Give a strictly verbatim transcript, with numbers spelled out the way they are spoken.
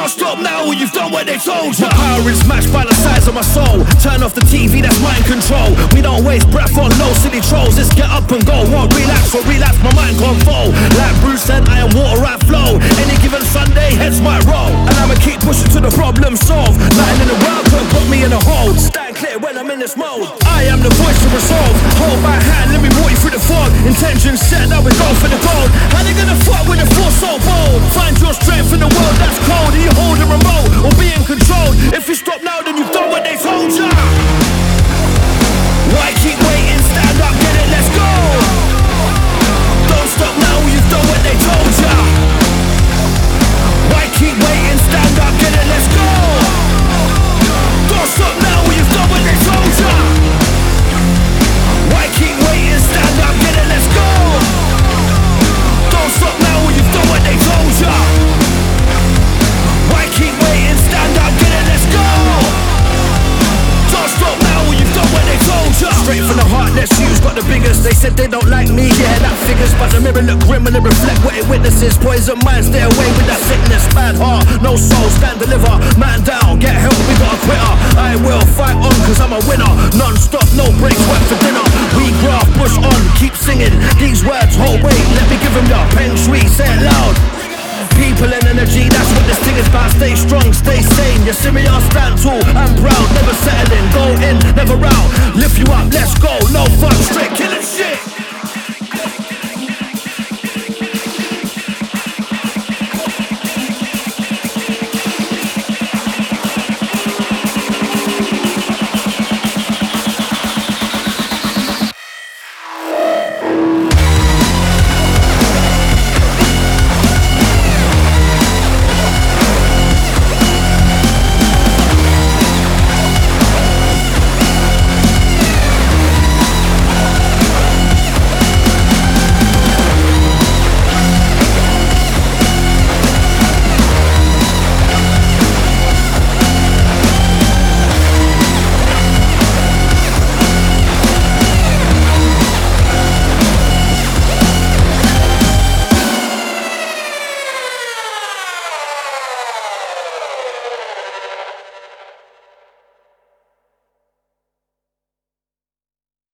Don't stop now or you've done what they told you. My power is matched by the size of my soul. Turn off the T V, that's mind control. We don't waste breath on no silly trolls. Let's get up and go. Won't relax or relapse, my mind can't fall. Like Bruce said, I am water, I flow. Any given Sunday, heads might roll. And I'ma keep pushing to the problem solved. Nothing in the world could put me in a hold. Stand clear when I'm in this mode. I am the voice to resolve. Hold my hand, let me walk you through the fog. Intention set, now we go for the gold. How they gonna fuck with a force so bold? Find your strength in the world that's cold. Are you holding remote or being controlled? If you stop now, then you've done what they told ya. Why keep waiting? Stand up, get it, let's go. Don't stop now, you've done what they told ya. Why keep waiting? Stand up, get it, let's go. Don't stop now, you've done what they told ya. Why keep waiting? Stand up, get it, let's go. Don't stop now, you've done what they told ya. Why keep waiting? Stand up, get it, let's go. Don't stop now, you've done what they told ya. Straight from the heart, let's use, got the biggest. They said they don't like me, yeah, that figures. But the mirror look grim and it reflect what it witnesses. Poison mind, stay away with that sickness. Bad heart, no soul, stand deliver. Man down, get help, we got a quitter. I will fight on, cause I'm a winner. Non-stop, no breaks, work for dinner. We graft, push on, keep singing. These words, hold wait, let me give them ya. Peng Shui, say it loud. People and energy, that's what this thing is about. Stay strong, stay sane. You see me, I'll stand tall, I'm proud. Never settling, go in, never out. Lift you up, let's go, no fun, straight killing shit.